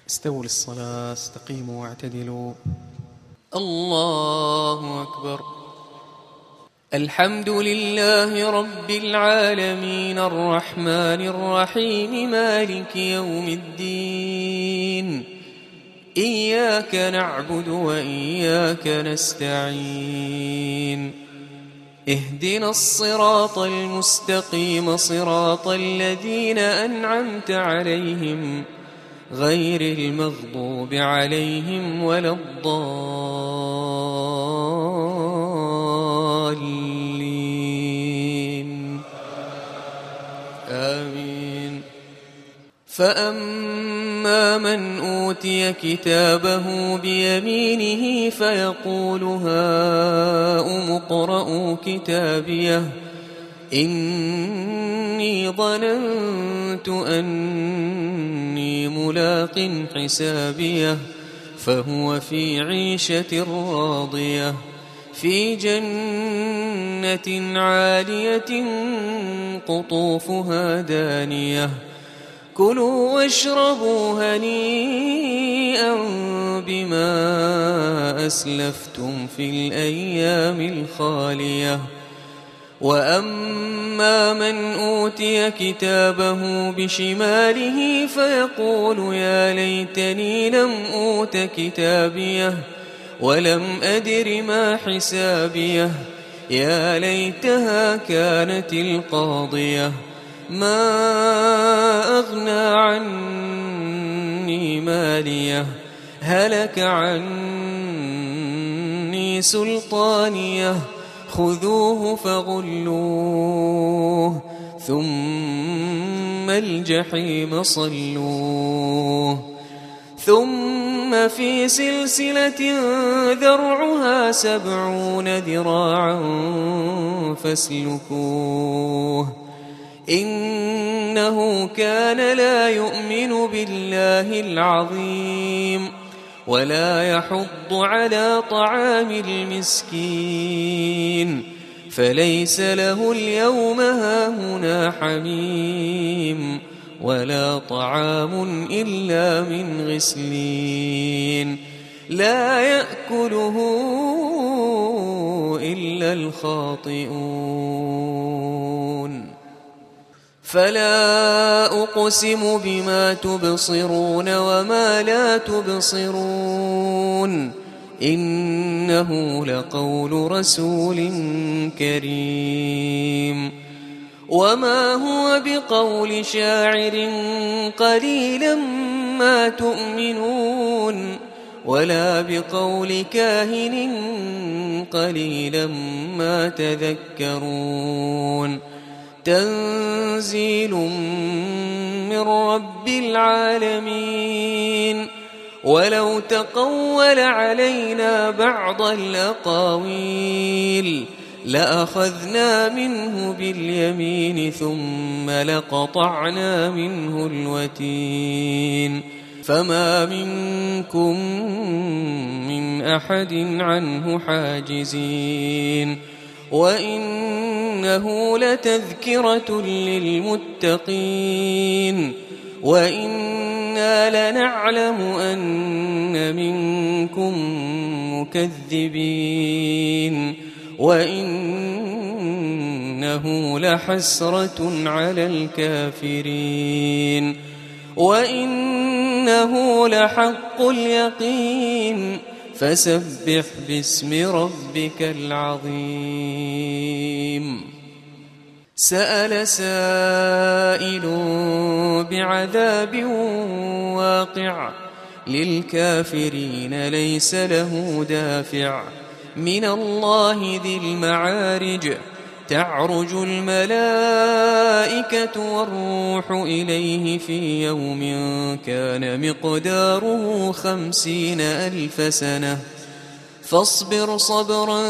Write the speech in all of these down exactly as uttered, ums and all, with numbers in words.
استووا للصلاة، استقيموا واعتدلوا. الله أكبر. الحمد لله رب العالمين الرحمن الرحيم مالك يوم الدين. إياك نعبد وإياك نستعين. اهدنا الصراط المستقيم صراط الذين أنعمت عليهم غير المغضوب عليهم ولا الضالين. آمين. فأما من أوتي كتابه بيمينه فيقول هاؤم اقرءوا كتابيه إني ظننت أني ملاق حسابيه فهو في عيشة راضية في جنة عالية قطوفها دانية. كلوا واشربوا هنيئا بما أسلفتم في الأيام الخالية. وأما من أوتي كتابه بشماله فيقول يا ليتني لم أوت كتابيه ولم أدر ما حسابيه يا ليتها كانت القاضية ما أغنى عني ماليه هلك عني سلطانيه خذوه فغلوه ثم الجحيم صلوه ثم في سلسلة ذرعها سبعون ذراعا فاسلكوه إنه كان لا يؤمن بالله العظيم ولا يحض على طعام المسكين فليس له اليوم هاهنا حميم ولا طعام إلا من غسلين لا يأكله إلا الخاطئون. فلا أقسم بما تبصرون وما لا تبصرون إنه لقول رسول كريم وما هو بقول شاعر قليلا ما تؤمنون ولا بقول كاهن قليلا ما تذكرون. تنزيل من رب العالمين. ولو تقول علينا بعض الأقاويل لأخذنا منه باليمين ثم لقطعنا منه الوتين فما منكم من أحد عنه حاجزين. وإنه لتذكرة للمتقين وإنا لنعلم أن منكم مكذبين وإنه لحسرة على الكافرين وإنه لحق اليقين فسبح باسم ربك العظيم. سأل سائل بعذاب واقع للكافرين ليس له دافع من الله ذي المعارج تعرج الملائكة والروح إليه في يوم كان مقداره خمسين ألف سنة فاصبر صبرا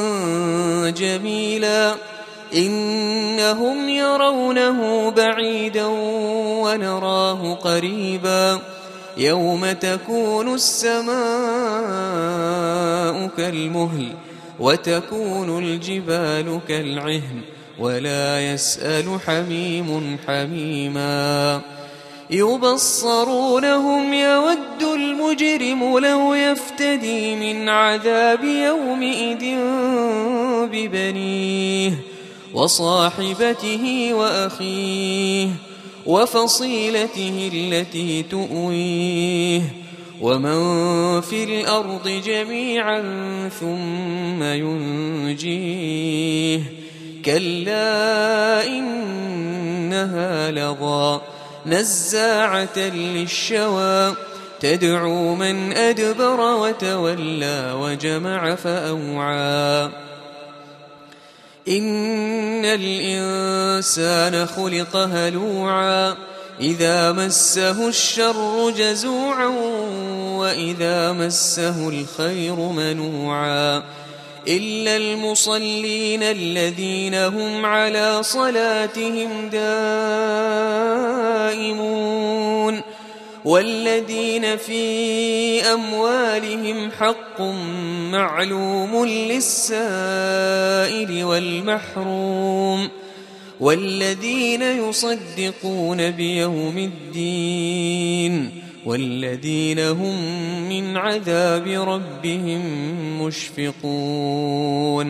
جميلا إنهم يرونه بعيدا ونراه قريبا يوم تكون السماء كالمهل وتكون الجبال كالعهن ولا يسأل حميم حميما يبصرونهم يود المجرم لو يفتدي من عذاب يومئذ ببنيه وصاحبته وأخيه وفصيلته التي تؤويه ومن في الأرض جميعا ثم ينجيه كلا إنها لظى نزاعة للشوى تدعو من أدبر وتولى وجمع فأوعى إن الإنسان خلق هلوعا إذا مسه الشر جزوعا وإذا مسه الخير منوعا إلا المصلين الذين هم على صلاتهم دائمون والذين في أموالهم حق معلوم للسائل والمحروم والذين يصدقون بيوم الدين والذين هم من عذاب ربهم مشفقون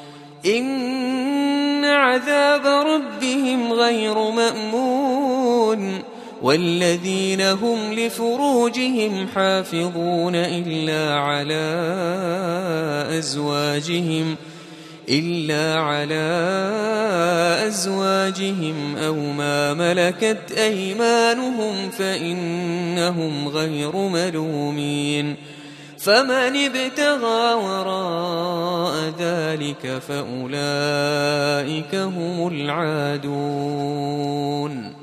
إن عذاب ربهم غير مأمون والذين هم لفروجهم حافظون إلا على أزواجهم إلا على أزواجهم أو ما ملكت أيمانهم فإنهم غير ملومين فمن ابتغى وراء ذلك فأولئك هم العادون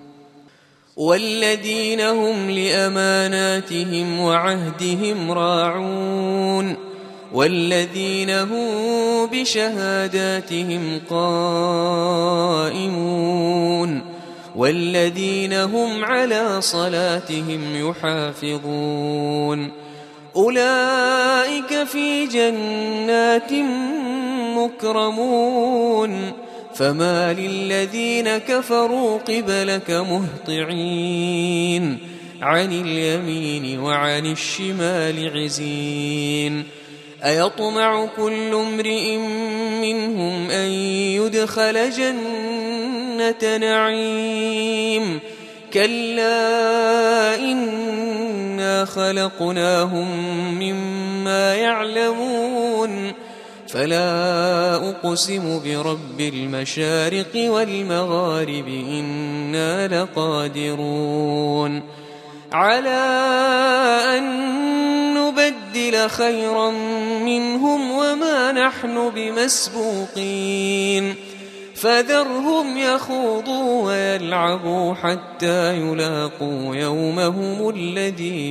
والذين هم لأماناتهم وعهدهم راعون والذين هم بشهاداتهم قائمون والذين هم على صلاتهم يحافظون أولئك في جنات مكرمون فما للذين كفروا قبلك مهطعين عن اليمين وعن الشمال عزين أيطمع كل امرئ منهم أن يدخل جنة نعيم كلا إنا خلقناهم مما يعلمون فلا أقسم برب المشارق والمغارب إنا لقادرون على أن نبدل خيرا منهم وما نحن بمسبوقين فذرهم يخوضوا ويلعبوا حتى يلاقوا يومهم الذي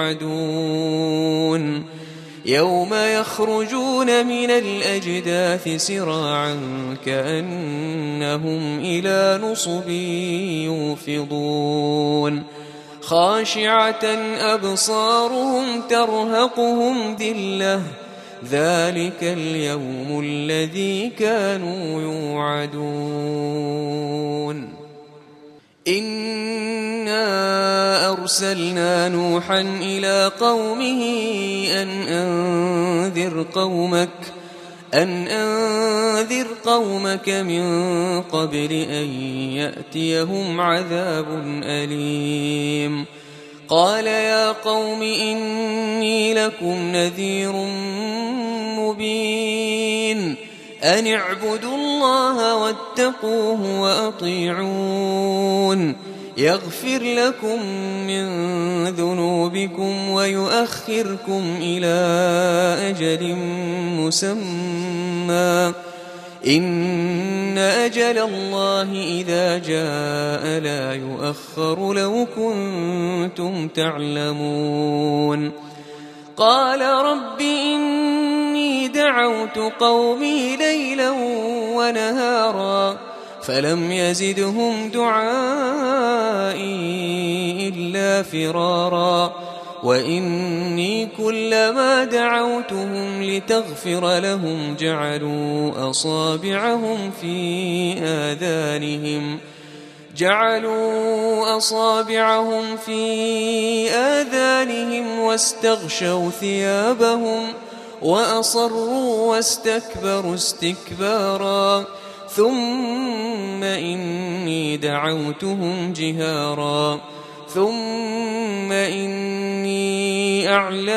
يوعدون يوم يخرجون من الأجداث سراعا كأنهم إلى نصب يوفضون خاشعة أبصارهم ترهقهم ذلة ذلك اليوم الذي كانوا يوعدون إنا أرسلنا نوحا إلى قومه أن أنذر قومك أن أنذر قومك من قبل أن يأتيهم عذاب أليم قال يا قوم إني لكم نذير مبين أن اعبدوا الله واتقوه وأطيعون يغفر لكم من ذنوبكم ويؤخركم إلى أجل مسمى إن أجل الله إذا جاء لا يؤخر لو كنتم تعلمون قال رب إني دعوت قومي ليلا ونهارا فلم يزدهم دعائي إلا فرارا وإني كلما دعوتهم لتغفر لهم جعلوا أصابعهم في آذانهم جعلوا أصابعهم في آذانهم واستغشوا ثيابهم وأصروا واستكبروا استكبارا ثم إني دعوتهم جهارا ثم إني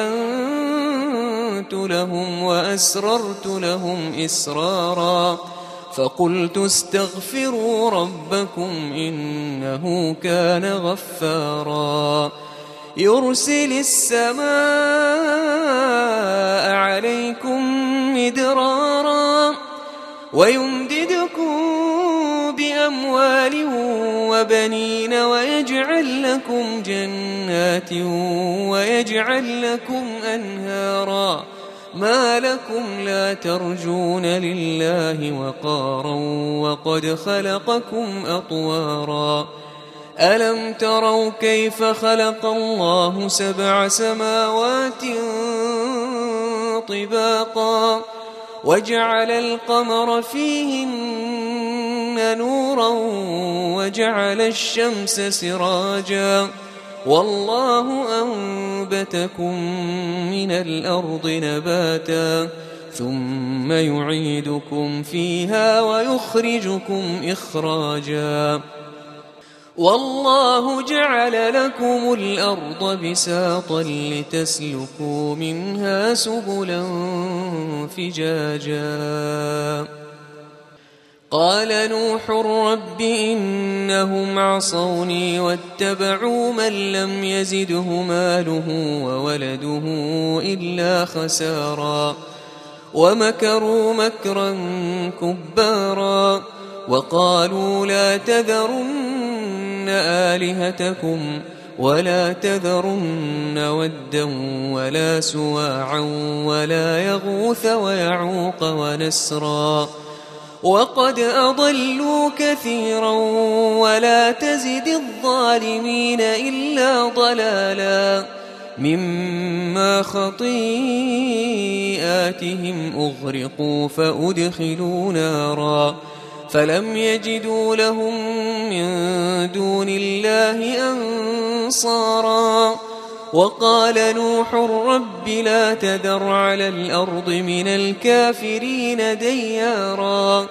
أعلنت لهم وأسررت لهم إسرارا فقلت استغفروا ربكم إنه كان غفارا يرسل السماء عليكم مدرارا ويمددكم بأموال وبنين ويجعل لكم جنات ويجعل لكم أنهارا ما لكم لا ترجون لله وقارا وقد خلقكم أطوارا ألم تروا كيف خلق الله سبع سماوات طباقا وجعل القمر فيهن نورا وجعل الشمس سراجا والله أنبتكم من الأرض نباتا ثم يعيدكم فيها ويخرجكم إخراجا والله جعل لكم الأرض بساطا لتسلكوا منها سبلا فجاجا قال نوح رب إنهم عصوني واتبعوا من لم يزده ماله وولده إلا خسارا ومكروا مكرا كبارا وقالوا لا تذرن آلهتكم ولا تذرن ودا ولا سواعا ولا يغوث ويعوق ونسرا وقد أضلوا كثيرا ولا تزد الظالمين إلا ضلالا مما خطيئاتهم أغرقوا فأدخلوا نارا فلم يجدوا لهم من دون الله أنصارا وقال نوح رب لا تذر على الأرض من الكافرين ديارا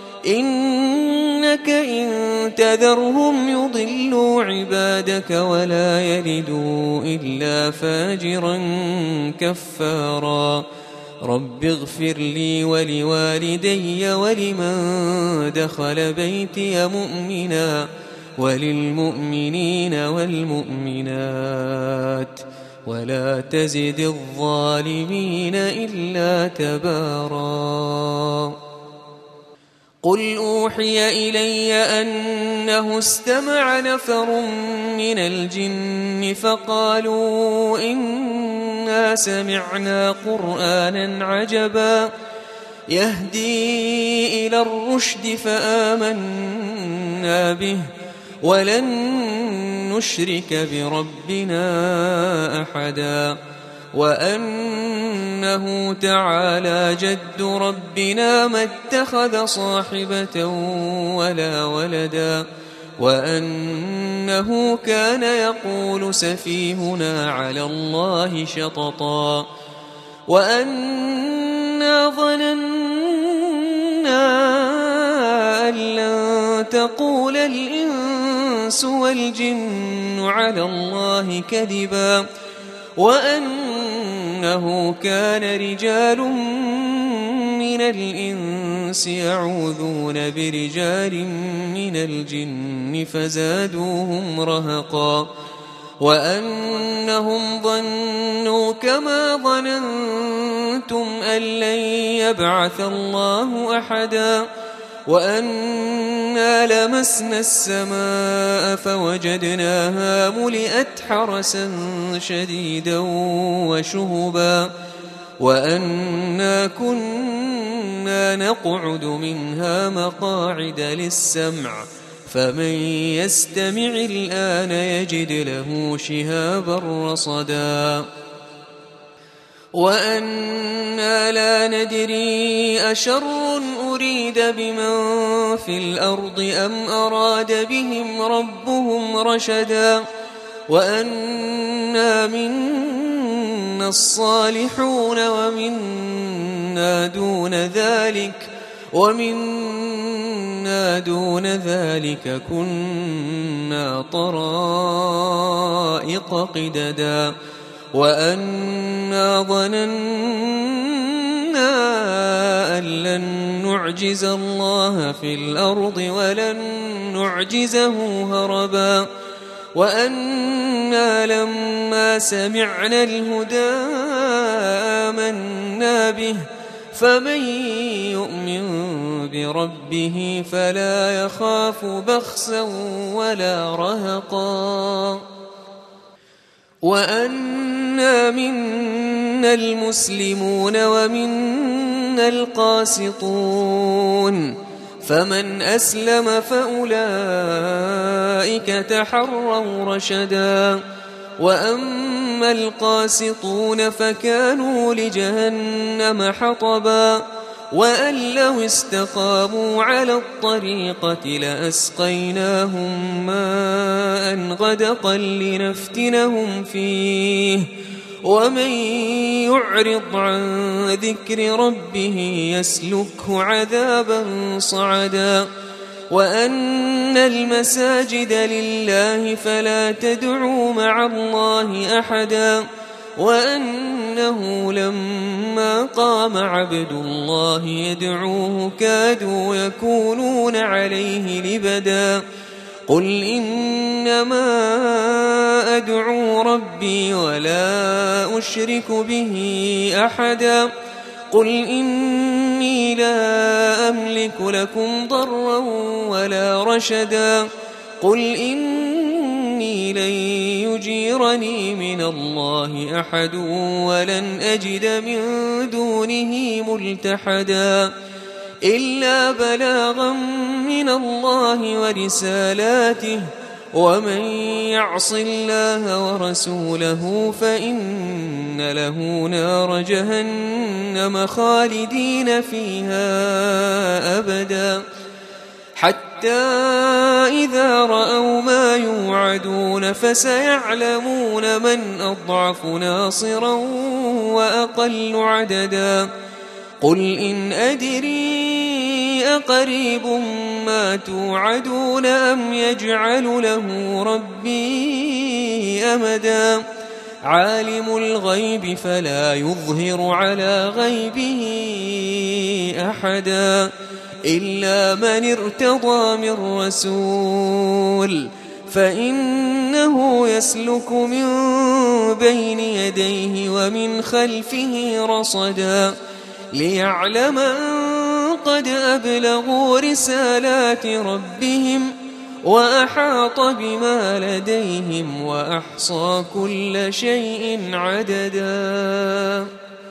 إنك إن تذرهم يضلوا عبادك ولا يلدوا إلا فاجرا كفارا رب اغفر لي ولوالدي ولمن دخل بيتي مؤمنا وللمؤمنين والمؤمنات ولا تزد الظالمين إلا تبارا قل أوحي إلي أنه استمع نفر من الجن فقالوا إنا سمعنا قرآنا عجبا يهدي إلى الرشد فآمنا به ولن نشرك بربنا أحدا وأنه تعالى جد ربنا ما اتخذ صاحبة ولا ولدا وأنه كان يقول سفيهنا على الله شططا وأنا ظننا أن لن تقول الإنس والجن على الله كذبا وأنه كان رجال من الإنس يعوذون برجال من الجن فزادوهم رهقا وأنهم ظنوا كما ظننتم أن لن يبعث الله أحدا وأنا لمسنا السماء فوجدناها ملئت حرسا شديدا وشهبا وأنا كنا نقعد منها مقاعد للسمع فمن يستمع الآن يجد له شهابا رصدا وأنا لا ندري أشر أريد بمن في الأرض أم أراد بهم ربهم رشدا وأنا منا الصالحون ومنا دون ذلك ومنا دون ذلك كنا طرائق قددا وأنا ظننا أن لن نعجز الله في الأرض ولن نعجزه هربا وأنا لما سمعنا الهدى آمنا به فمن يؤمن بربه فلا يخاف بخسا ولا رهقا وأنا منا المسلمون ومنا القاسطون فمن أسلم فأولئك تحروا رشدا وأما القاسطون فكانوا لجهنم حطبا وأن لو استقاموا على الطريقة لأسقيناهم ماء غدقا لنفتنهم فيه ومن يعرض عن ذكر ربه يسلكه عذابا صعدا وأن المساجد لله فلا تدعوا مع الله أحدا وأنه لما قام عبد الله يدعوه كادوا يكونون عليه لبدا قل إنما أدعو ربي ولا أشرك به أحدا قل إني لا أملك لكم ضرا ولا رشدا قل إني لن يجيرني من الله أحد ولن أجد من دونه ملتحدا إلا بلاغا من الله ورسالاته ومن يعص الله ورسوله فإن له نار جهنم خالدين فيها أبدا حتى إذا رأوا ما يوعدون فسيعلمون من أضعف ناصرا وأقل عددا قل إن أدري أقريب ما توعدون أم يجعل له ربي أمدا عالم الغيب فلا يظهر على غيبه أحدا إلا من ارتضى من رسول فإنه يسلك من بين يديه ومن خلفه رصدا ليعلم أن قد أبلغوا رسالات ربهم وأحاط بما لديهم وأحصى كل شيء عددا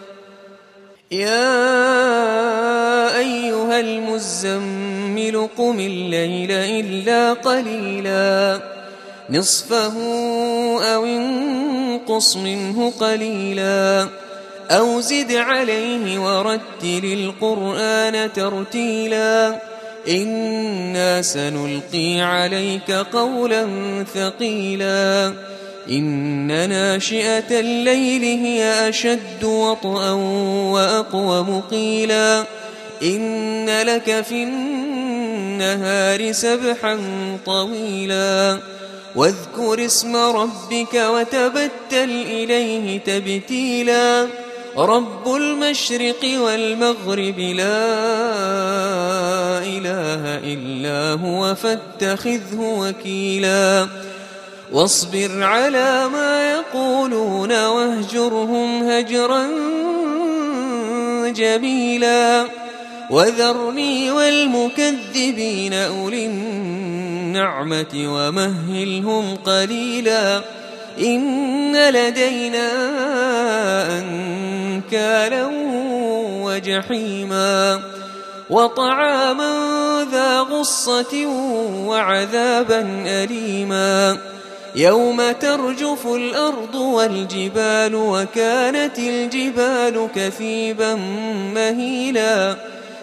يا أيها المزمل قم الليل إلا قليلا نصفه أو انقص منه قليلا أو زد عليه ورتل القرآن ترتيلا إنا سنلقي عليك قولا ثقيلا إن ناشئة الليل هي أشد وطئا وأقوم قيلا إن لك في النهار سبحا طويلا واذكر اسم ربك وتبتل إليه تبتيلا رب المشرق والمغرب لا إله إلا هو فاتخذه وكيلا واصبر على ما يقولون واهجرهم هجرا جميلا وذرني والمكذبين أولي النعمة ومهلهم قليلا إن لدينا أنكالا وجحيما وطعاما ذا غصة وعذابا أليما يوم ترجف الأرض والجبال وكانت الجبال كثيبا مهيلا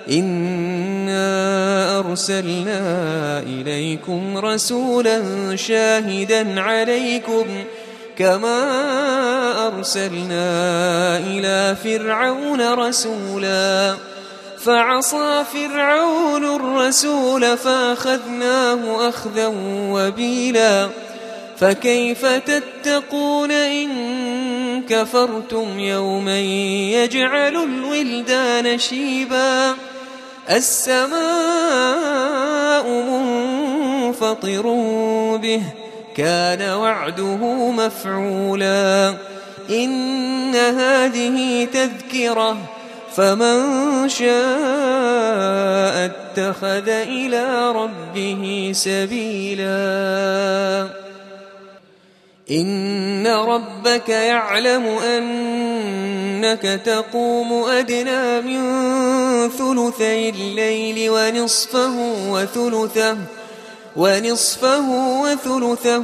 إنا أرسلنا إليكم رسولا شاهدا عليكم كما أرسلنا إلى فرعون رسولا فعصى فرعون الرسول فأخذناه أخذا وبيلا فكيف تتقون إن كفرتم يوما يجعل الولدان شيبا السماء منفطر به كان وعده مفعولا إن هذه تذكرة فمن شاء اتخذ إلى ربه سبيلا إن ربك يعلم أنك تقوم أدنى من ثلثي الليل ونصفه وثلثه ونصفه وثلثه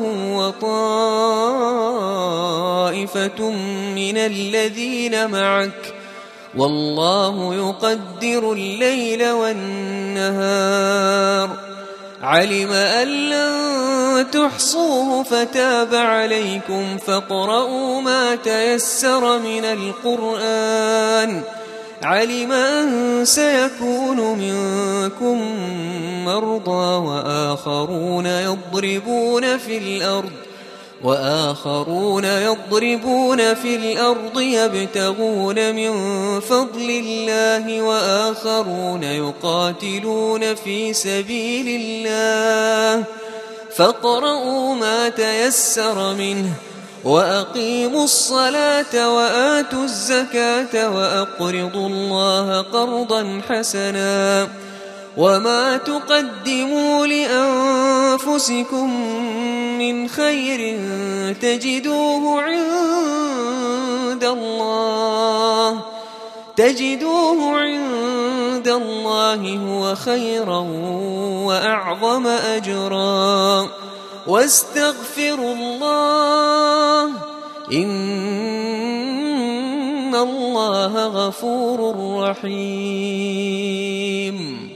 وطائفة من الذين معك والله يقدر الليل والنهار علم أن لن تحصوه فتاب عليكم فاقرؤوا ما تيسر من القرآن علم أن سيكون منكم مرضى وآخرون يضربون في الأرض وآخرون يضربون في الأرض يبتغون من فضل الله وآخرون يقاتلون في سبيل الله فاقرؤوا ما تيسر منه وأقيموا الصلاة وآتوا الزكاة وأقرضوا الله قرضا حسنا وما تقدموا لأنفسكم من خير تجدوه عند الله تجدوه عند الله هو خيرا وأعظم أجرا واستغفروا الله إن الله غفور رحيم